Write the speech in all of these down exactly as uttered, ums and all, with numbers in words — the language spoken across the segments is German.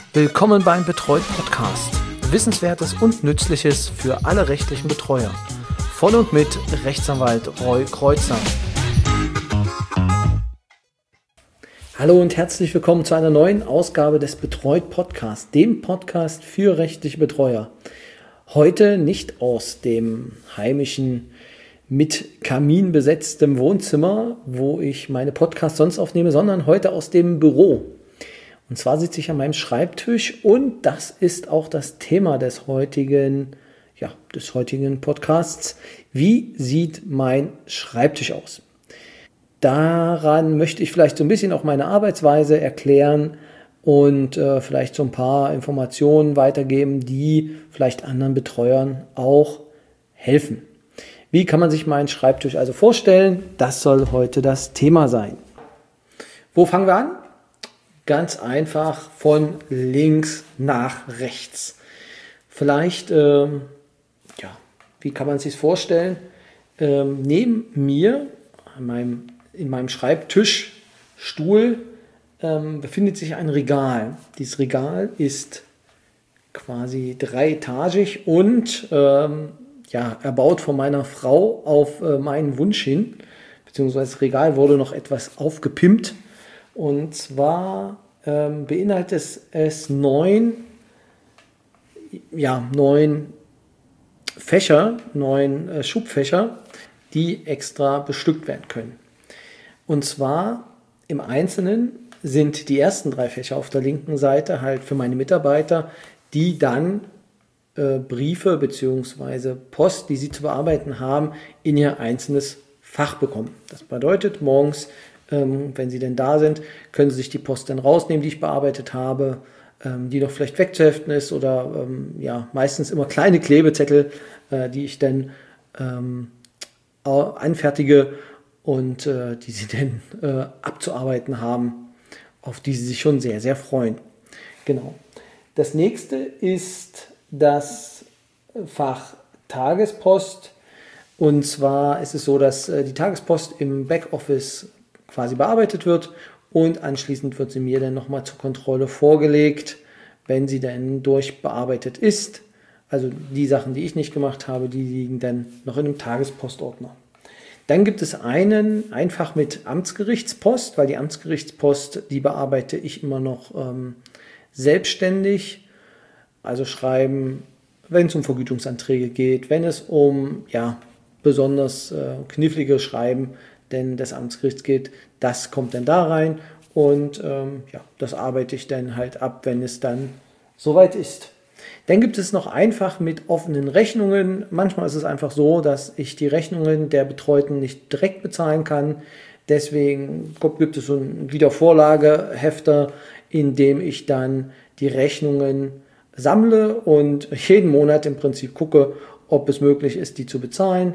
Willkommen beim Betreut Podcast. Wissenswertes und Nützliches für alle rechtlichen Betreuer. Von und mit Rechtsanwalt Roy Kreuzer. Hallo und herzlich willkommen zu einer neuen Ausgabe des Betreut Podcasts, dem Podcast für rechtliche Betreuer. Heute nicht aus dem heimischen, mit Kamin besetztem Wohnzimmer, wo ich meine Podcasts sonst aufnehme, sondern heute aus dem Büro. Und zwar sitze ich an meinem Schreibtisch und das ist auch das Thema des heutigen, ja, des heutigen Podcasts. Wie sieht mein Schreibtisch aus? Daran möchte ich vielleicht so ein bisschen auch meine Arbeitsweise erklären und äh, vielleicht so ein paar Informationen weitergeben, die vielleicht anderen Betreuern auch helfen. Wie kann man sich meinen Schreibtisch also vorstellen? Das soll heute das Thema sein. Wo fangen wir an? Ganz einfach von links nach rechts. Vielleicht, ähm, ja, wie kann man sich vorstellen? Ähm, neben mir, an meinem, in meinem Schreibtischstuhl, ähm, befindet sich ein Regal. Dieses Regal ist quasi dreietagig und ähm, ja, erbaut von meiner Frau auf äh, meinen Wunsch hin. Beziehungsweise das Regal wurde noch etwas aufgepimpt. Und zwar ähm, beinhaltet es, es neun, ja, neun Fächer, neun äh, Schubfächer, die extra bestückt werden können. Und zwar im Einzelnen sind die ersten drei Fächer auf der linken Seite halt für meine Mitarbeiter, die dann äh, Briefe bzw. Post, die sie zu bearbeiten haben, in ihr einzelnes Fach bekommen. Das bedeutet, morgens, ähm, wenn sie denn da sind, können sie sich die Post dann rausnehmen, die ich bearbeitet habe, ähm, die noch vielleicht wegzuheften ist oder ähm, ja, meistens immer kleine Klebezettel, äh, die ich dann ähm, anfertige und äh, die sie dann äh, abzuarbeiten haben, auf die sie sich schon sehr, sehr freuen. Genau. Das nächste ist das Fach Tagespost. Und zwar ist es so, dass äh, die Tagespost im Backoffice quasi bearbeitet wird und anschließend wird sie mir dann nochmal zur Kontrolle vorgelegt, wenn sie dann durchbearbeitet ist. Also die Sachen, die ich nicht gemacht habe, die liegen dann noch in einem Tagespostordner. Dann gibt es einen einfach mit Amtsgerichtspost, weil die Amtsgerichtspost, die bearbeite ich immer noch ähm, selbstständig. Also schreiben, wenn es um Vergütungsanträge geht, wenn es um ja, besonders äh, knifflige Schreiben denn des Amtsgerichts geht, das kommt dann da rein und ähm, ja, das arbeite ich dann halt ab, wenn es dann soweit ist. Dann gibt es noch einfach mit offenen Rechnungen. Manchmal ist es einfach so, dass ich die Rechnungen der Betreuten nicht direkt bezahlen kann. Deswegen gibt es so einen Wiedervorlagehefter, in dem ich dann die Rechnungen sammle und jeden Monat im Prinzip gucke, ob es möglich ist, die zu bezahlen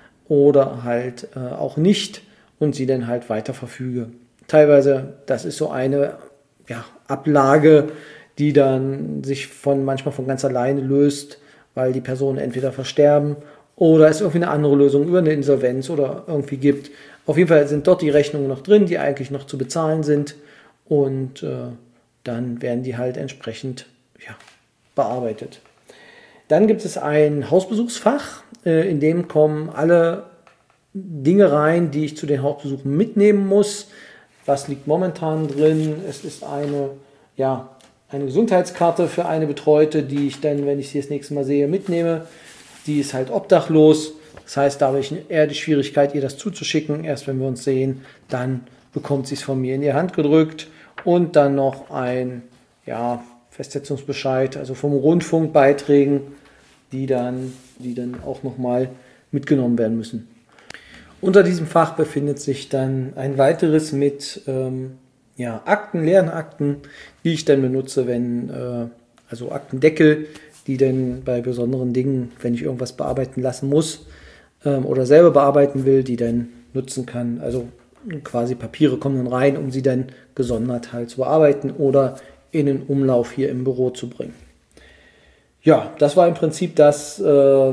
oder halt äh, auch nicht und sie dann halt weiter verfüge. Teilweise, das ist so eine ja, Ablage, die dann sich von manchmal von ganz alleine löst, weil die Personen entweder versterben oder es irgendwie eine andere Lösung über eine Insolvenz oder irgendwie gibt. Auf jeden Fall sind dort die Rechnungen noch drin, die eigentlich noch zu bezahlen sind und äh, dann werden die halt entsprechend ja, bearbeitet. Dann gibt es ein Hausbesuchsfach, äh, in dem kommen alle Dinge rein, die ich zu den Hausbesuchen mitnehmen muss. Was liegt momentan drin? Es ist eine, ja, eine Gesundheitskarte für eine Betreute, die ich dann, wenn ich sie das nächste Mal sehe, mitnehme. Die ist halt obdachlos. Das heißt, da habe ich eher die Schwierigkeit, ihr das zuzuschicken. Erst wenn wir uns sehen, dann bekommt sie es von mir in die Hand gedrückt. Und dann noch ein ja, Festsetzungsbescheid, also vom Rundfunkbeiträgen, die dann, die dann auch nochmal mitgenommen werden müssen. Unter diesem Fach befindet sich dann ein weiteres mit ähm, ja, Akten, leeren Akten, die ich dann benutze, wenn, äh, also Aktendeckel, die dann bei besonderen Dingen, wenn ich irgendwas bearbeiten lassen muss ähm, oder selber bearbeiten will, die dann nutzen kann. Also quasi Papiere kommen dann rein, um sie dann gesondert halt zu bearbeiten oder in den Umlauf hier im Büro zu bringen. Ja, das war im Prinzip das, äh,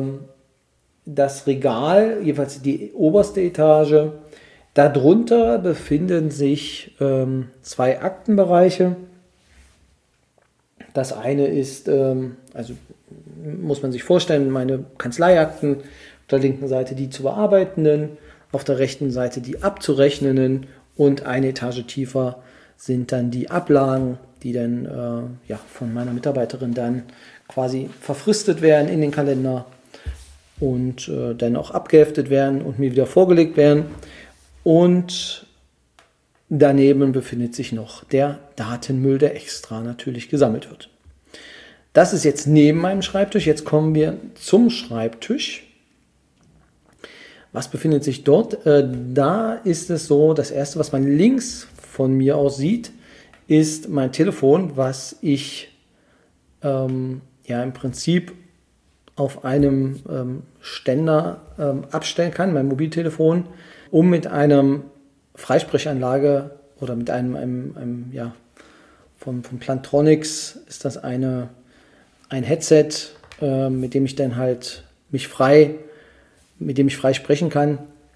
das Regal, jeweils die oberste Etage. Darunter befinden sich ähm, zwei Aktenbereiche. Das eine ist, ähm, also muss man sich vorstellen, meine Kanzleiakten, auf der linken Seite die zu bearbeitenden, auf der rechten Seite die abzurechnenden und eine Etage tiefer sind dann die Ablagen, die dann äh, ja, von meiner Mitarbeiterin dann quasi verfristet werden in den Kalender und äh, dann auch abgeheftet werden und mir wieder vorgelegt werden. Und daneben befindet sich noch der Datenmüll, der extra natürlich gesammelt wird. Das ist jetzt neben meinem Schreibtisch. Jetzt kommen wir zum Schreibtisch. Was befindet sich dort? Äh, da ist es so, das erste, was man links von mir aus sieht, ist mein Telefon, was ich ähm, ja im Prinzip auf einem ähm, Ständer ähm, abstellen kann, mein Mobiltelefon, um mit einem Freisprechanlage oder mit einem, einem, einem ja, von, von Plantronics ist das eine, ein Headset, äh, mit dem ich dann halt mich frei, mit dem ich frei sprechen kann.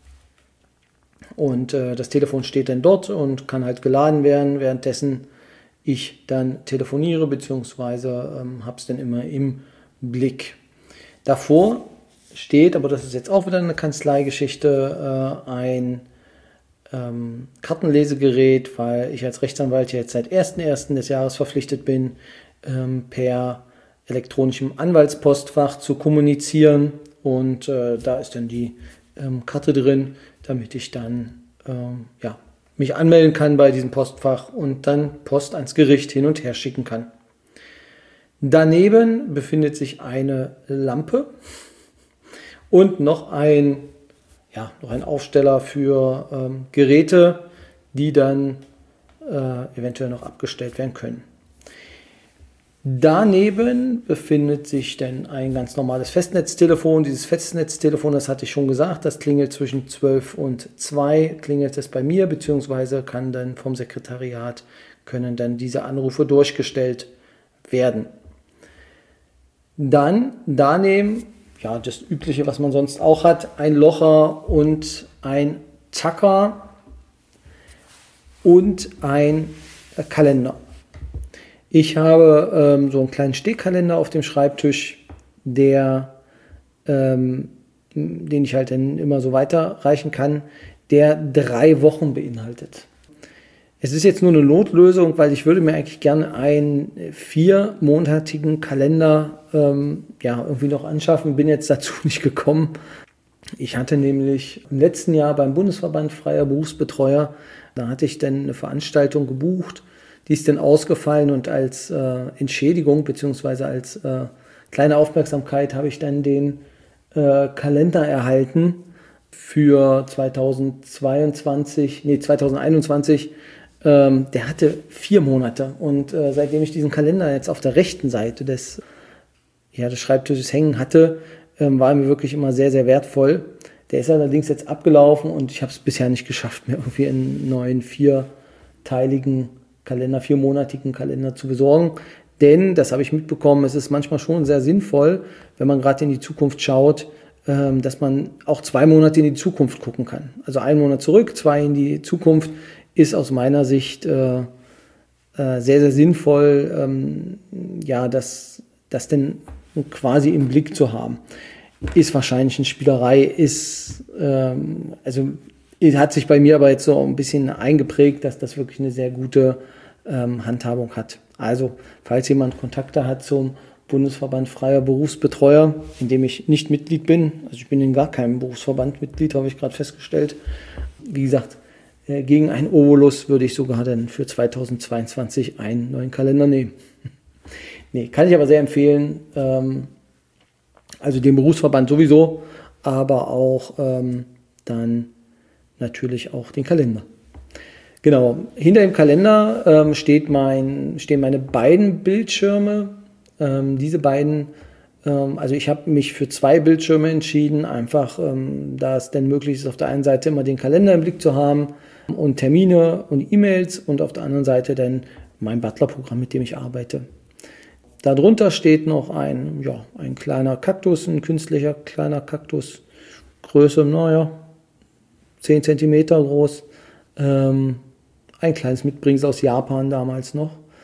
Und äh, das Telefon steht dann dort und kann halt geladen werden, währenddessen ich dann telefoniere, beziehungsweise ähm, habe es dann immer im Blick. Davor steht, aber das ist jetzt auch wieder eine Kanzleigeschichte, äh, ein ähm, Kartenlesegerät, weil ich als Rechtsanwalt jetzt seit ersten ersten des Jahres verpflichtet bin, ähm, per elektronischem Anwaltspostfach zu kommunizieren. Und äh, da ist dann die ähm, Karte drin, damit ich dann ähm, ja, mich anmelden kann bei diesem Postfach und dann Post ans Gericht hin und her schicken kann. Daneben befindet sich eine Lampe und noch ein, ja, noch ein Aufsteller für ähm, Geräte, die dann äh, eventuell noch abgestellt werden können. Daneben befindet sich dann ein ganz normales Festnetztelefon. Dieses Festnetztelefon, das hatte ich schon gesagt, das klingelt zwischen zwölf und zwei, klingelt es bei mir, beziehungsweise kann dann vom Sekretariat, können dann diese Anrufe durchgestellt werden. Dann daneben, ja, das Übliche, was man sonst auch hat, ein Locher und ein Tacker und ein Kalender. Ich habe ähm, so einen kleinen Stehkalender auf dem Schreibtisch, der, ähm, den ich halt dann immer so weiterreichen kann, der drei Wochen beinhaltet. Es ist jetzt nur eine Notlösung, weil ich würde mir eigentlich gerne einen viermonatigen Kalender ähm, ja, irgendwie noch anschaffen, bin jetzt dazu nicht gekommen. Ich hatte nämlich im letzten Jahr beim Bundesverband Freier Berufsbetreuer, da hatte ich dann eine Veranstaltung gebucht, die ist dann ausgefallen und als äh, Entschädigung bzw. als äh, kleine Aufmerksamkeit habe ich dann den äh, Kalender erhalten für zweitausendzweiundzwanzig, nee zweitausendeinundzwanzig. Ähm, der hatte vier Monate und äh, seitdem ich diesen Kalender jetzt auf der rechten Seite des, ja, des Schreibtisches hängen hatte, ähm, war er mir wirklich immer sehr, sehr wertvoll. Der ist allerdings jetzt abgelaufen und ich habe es bisher nicht geschafft, mir irgendwie einen neuen vierteiligen Kalender, viermonatigen Kalender zu besorgen. Denn, das habe ich mitbekommen, es ist manchmal schon sehr sinnvoll, wenn man gerade in die Zukunft schaut, ähm, dass man auch zwei Monate in die Zukunft gucken kann. Also einen Monat zurück, zwei in die Zukunft ist aus meiner Sicht äh, äh, sehr, sehr sinnvoll, ähm, ja, das, das denn quasi im Blick zu haben. Ist wahrscheinlich eine Spielerei, ist, ähm, also hat sich bei mir aber jetzt so ein bisschen eingeprägt, dass das wirklich eine sehr gute ähm, Handhabung hat. Also, falls jemand Kontakte hat zum Bundesverband Freier Berufsbetreuer, in dem ich nicht Mitglied bin, also ich bin in gar keinem Berufsverband Mitglied, habe ich gerade festgestellt. Wie gesagt, äh, gegen einen Obolus würde ich sogar dann für zweitausendzweiundzwanzig einen neuen Kalender nehmen. Nee, kann ich aber sehr empfehlen. Ähm, also den Berufsverband sowieso, aber auch ähm, dann natürlich auch den Kalender. Genau, hinter dem Kalender ähm, steht mein, stehen meine beiden Bildschirme. Ähm, diese beiden, ähm, also ich habe mich für zwei Bildschirme entschieden, einfach ähm, da es denn möglich ist, auf der einen Seite immer den Kalender im Blick zu haben und Termine und E-Mails und auf der anderen Seite dann mein Butler-Programm, mit dem ich arbeite. Darunter steht noch ein, ja, ein kleiner Kaktus, ein künstlicher kleiner Kaktus, Größe, naja, zehn Zentimeter groß, ähm, ein kleines Mitbringsel aus Japan damals noch.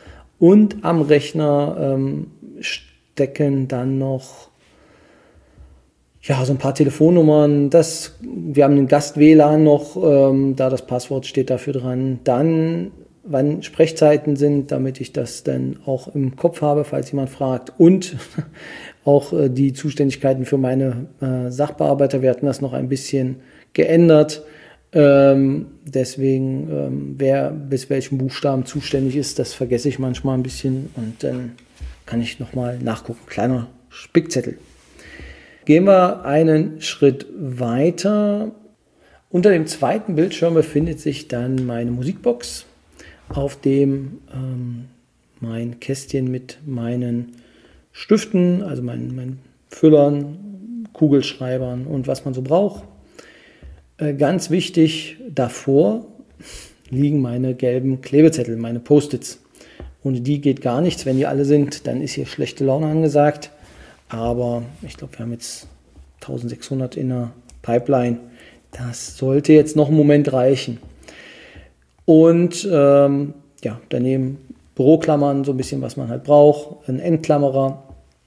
Und am Rechner ähm, stecken dann noch ja, so ein paar Telefonnummern. Das, wir haben einen Gast-W L A N noch, ähm, da das Passwort steht dafür dran. Dann, wann Sprechzeiten sind, damit ich das dann auch im Kopf habe, falls jemand fragt. Und auch äh, die Zuständigkeiten für meine äh, Sachbearbeiter. Wir hatten das noch ein bisschen geändert. Ähm, deswegen, ähm, wer bis welchem Buchstaben zuständig ist, das vergesse ich manchmal ein bisschen und dann kann ich nochmal nachgucken. Kleiner Spickzettel. Gehen wir einen Schritt weiter. Unter dem zweiten Bildschirm befindet sich dann meine Musikbox, auf dem ähm, mein Kästchen mit meinen Stiften, also meinen, meinen Füllern, Kugelschreibern und was man so braucht. Ganz wichtig, davor liegen meine gelben Klebezettel, meine Post-its. Ohne die geht gar nichts. Wenn die alle sind, dann ist hier schlechte Laune angesagt. Aber ich glaube, wir haben jetzt eintausendsechshundert in der Pipeline. Das sollte jetzt noch einen Moment reichen. Und ähm, ja, daneben Büroklammern, so ein bisschen, was man halt braucht. Ein Endklammerer.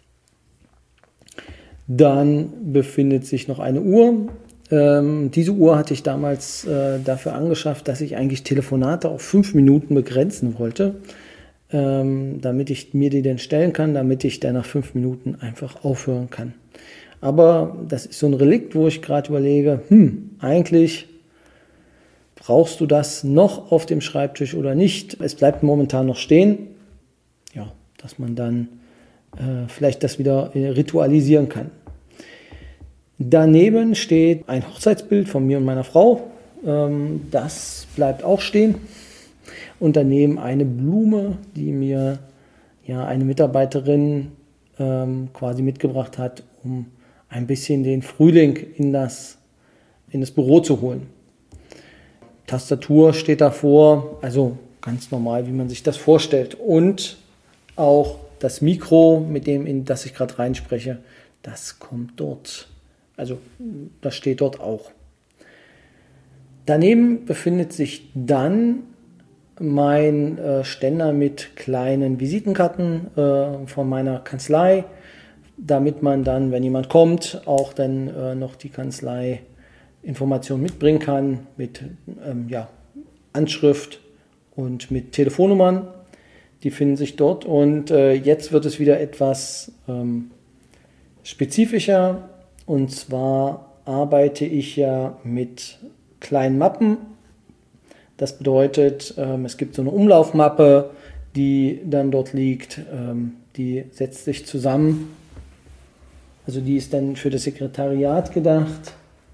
Dann befindet sich noch eine Uhr. Ähm, diese Uhr hatte ich damals äh, dafür angeschafft, dass ich eigentlich Telefonate auf fünf Minuten begrenzen wollte, ähm, damit ich mir die dann stellen kann, damit ich dann nach fünf Minuten einfach aufhören kann. Aber das ist so ein Relikt, wo ich gerade überlege, hm, eigentlich brauchst du das noch auf dem Schreibtisch oder nicht? Es bleibt momentan noch stehen, ja, dass man dann äh, vielleicht das wieder äh, ritualisieren kann. Daneben steht ein Hochzeitsbild von mir und meiner Frau. Das bleibt auch stehen. Und daneben eine Blume, die mir ja eine Mitarbeiterin ähm, quasi mitgebracht hat, um ein bisschen den Frühling in das, in das Büro zu holen. Tastatur steht davor, also ganz normal, wie man sich das vorstellt. Und auch das Mikro, mit dem in das ich gerade reinspreche, das kommt dort. Also das steht dort auch. Daneben befindet sich dann mein äh, Ständer mit kleinen Visitenkarten äh, von meiner Kanzlei, damit man dann, wenn jemand kommt, auch dann äh, noch die Kanzlei-Informationen mitbringen kann mit ähm, ja, Anschrift und mit Telefonnummern. Die finden sich dort und äh, jetzt wird es wieder etwas ähm, spezifischer. Und zwar arbeite ich ja mit kleinen Mappen. Das bedeutet, ähm, es gibt so eine Umlaufmappe, die dann dort liegt. Ähm, die setzt sich zusammen. Also die ist dann für das Sekretariat gedacht.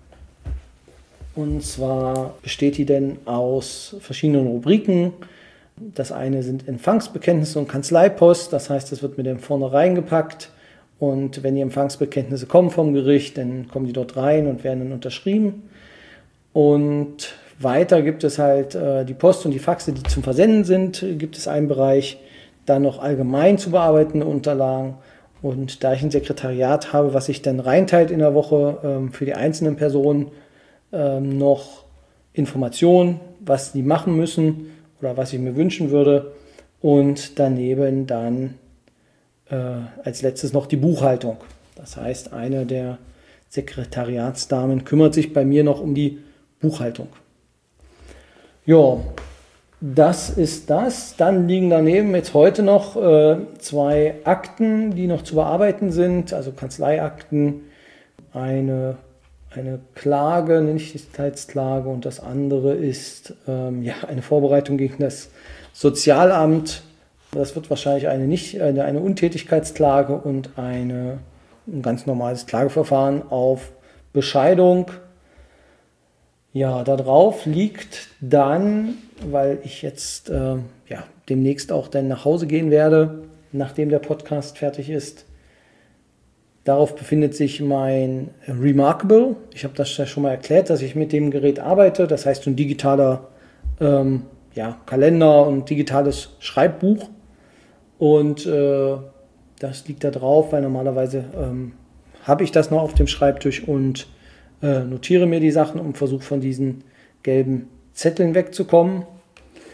Und zwar besteht die dann aus verschiedenen Rubriken. Das eine sind Empfangsbekenntnisse und Kanzleipost. Das heißt, das wird mir dann vorne reingepackt. Und wenn die Empfangsbekenntnisse kommen vom Gericht, dann kommen die dort rein und werden dann unterschrieben. Und weiter gibt es halt äh, die Post und die Faxe, die zum Versenden sind, gibt es einen Bereich. Dann noch allgemein zu bearbeitende Unterlagen. Und da ich ein Sekretariat habe, was sich dann reinteilt in der Woche ähm, für die einzelnen Personen, ähm, noch Informationen, was die machen müssen oder was ich mir wünschen würde. Und daneben dann als letztes noch die Buchhaltung. Das heißt, eine der Sekretariatsdamen kümmert sich bei mir noch um die Buchhaltung. Ja, das ist das. Dann liegen daneben jetzt heute noch äh, zwei Akten, die noch zu bearbeiten sind, also Kanzleiakten, eine, eine Klage, eine Nichtigkeitsklage und das andere ist ähm, ja, eine Vorbereitung gegen das Sozialamt. Das wird wahrscheinlich eine, nicht, eine, eine Untätigkeitsklage und eine, ein ganz normales Klageverfahren auf Bescheidung. Ja, darauf liegt dann, weil ich jetzt äh, ja, demnächst auch dann nach Hause gehen werde, nachdem der Podcast fertig ist. Darauf befindet sich mein Remarkable. Ich habe das ja schon mal erklärt, dass ich mit dem Gerät arbeite. Das heißt ein digitaler ähm, ja, Kalender und digitales Schreibbuch. Und äh, das liegt da drauf, weil normalerweise ähm, habe ich das noch auf dem Schreibtisch und äh, notiere mir die Sachen und versuche von diesen gelben Zetteln wegzukommen.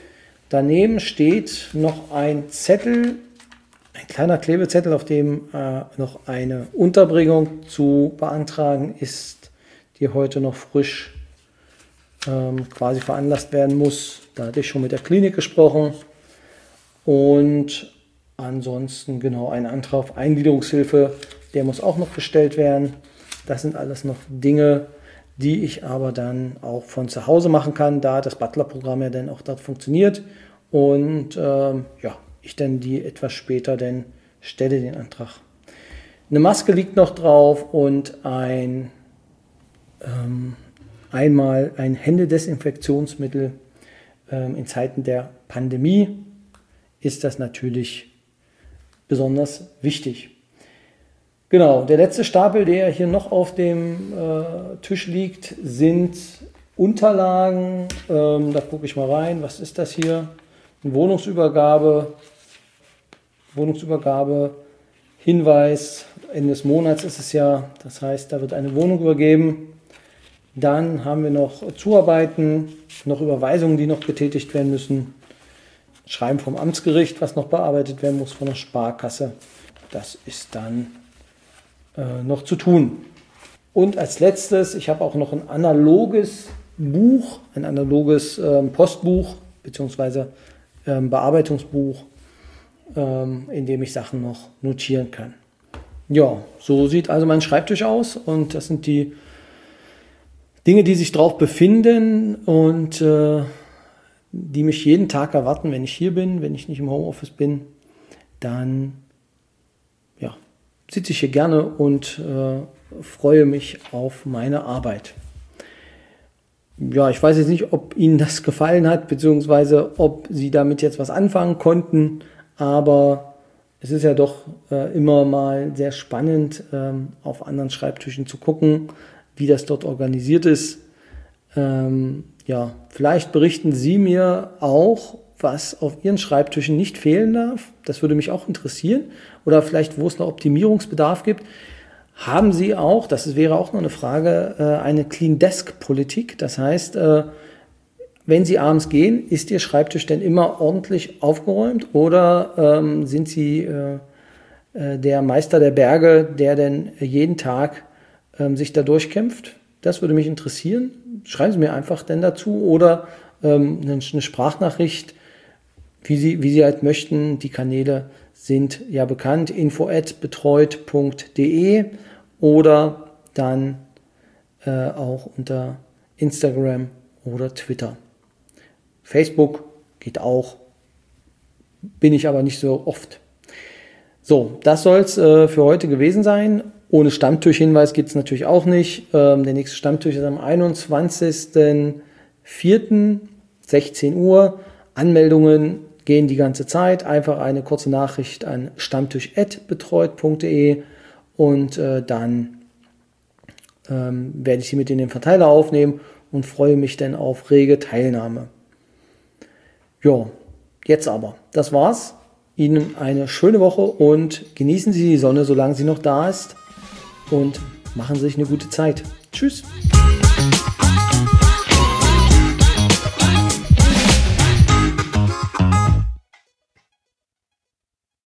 daneben steht noch ein Zettel, ein kleiner Klebezettel, auf dem äh, noch eine Unterbringung zu beantragen ist, die heute noch frisch ähm, quasi veranlasst werden muss. Da hatte ich schon mit der Klinik gesprochen. Und ansonsten genau ein Antrag auf Eingliederungshilfe, der muss auch noch gestellt werden. Das sind alles noch Dinge, die ich aber dann auch von zu Hause machen kann, da das Butler-Programm ja dann auch dort funktioniert. Und ähm, ja, ich dann die etwas später dann stelle den Antrag. Eine Maske liegt noch drauf und ein ähm, einmal ein Händedesinfektionsmittel. Ähm, in Zeiten der Pandemie ist das natürlich besonders wichtig. Genau, der letzte Stapel, der hier noch auf dem äh, Tisch liegt, sind Unterlagen. Ähm, da gucke ich mal rein. Was ist das hier? Eine Wohnungsübergabe. Wohnungsübergabe, Hinweis, Ende des Monats ist es ja. Das heißt, da wird eine Wohnung übergeben. Dann haben wir noch Zuarbeiten, noch Überweisungen, die noch getätigt werden müssen. Schreiben vom Amtsgericht, was noch bearbeitet werden muss, von der Sparkasse. Das ist dann äh, noch zu tun. Und als letztes, ich habe auch noch ein analoges Buch, ein analoges ähm, Postbuch bzw. Ähm, Bearbeitungsbuch, ähm, in dem ich Sachen noch notieren kann. Ja, so sieht also mein Schreibtisch aus und das sind die Dinge, die sich drauf befinden und äh, die mich jeden Tag erwarten, wenn ich hier bin, wenn ich nicht im Homeoffice bin, dann ja, sitze ich hier gerne und äh, freue mich auf meine Arbeit. Ja, ich weiß jetzt nicht, ob Ihnen das gefallen hat, beziehungsweise ob Sie damit jetzt was anfangen konnten, aber es ist ja doch äh, immer mal sehr spannend, ähm, auf anderen Schreibtischen zu gucken, wie das dort organisiert ist. Ähm, ja, vielleicht berichten Sie mir auch, was auf Ihren Schreibtischen nicht fehlen darf. Das würde mich auch interessieren. Oder vielleicht, wo es noch Optimierungsbedarf gibt. Haben Sie auch, das wäre auch noch eine Frage, eine Clean Desk Politik? Das heißt, wenn Sie abends gehen, ist Ihr Schreibtisch denn immer ordentlich aufgeräumt oder ähm, sind Sie äh, der Meister der Berge, der denn jeden Tag ähm, sich da durchkämpft? Das würde mich interessieren. Schreiben Sie mir einfach denn dazu oder ähm, eine, eine Sprachnachricht, wie Sie, wie Sie halt möchten. Die Kanäle sind ja bekannt, info at betreut punkt de oder dann äh, auch unter Instagram oder Twitter. Facebook geht auch, bin ich aber nicht so oft. So, das soll es äh, für heute gewesen sein. Ohne Stammtischhinweis geht es natürlich auch nicht. Ähm, der nächste Stammtisch ist am einundzwanzigsten vierten sechzehn Uhr. Anmeldungen gehen die ganze Zeit. Einfach eine kurze Nachricht an stammtisch at betreut punkt de und äh, dann ähm, werde ich sie mit in den Verteiler aufnehmen und freue mich dann auf rege Teilnahme. Ja, jetzt aber. Das war's. Ihnen eine schöne Woche und genießen Sie die Sonne, solange sie noch da ist und machen Sie sich eine gute Zeit. Tschüss.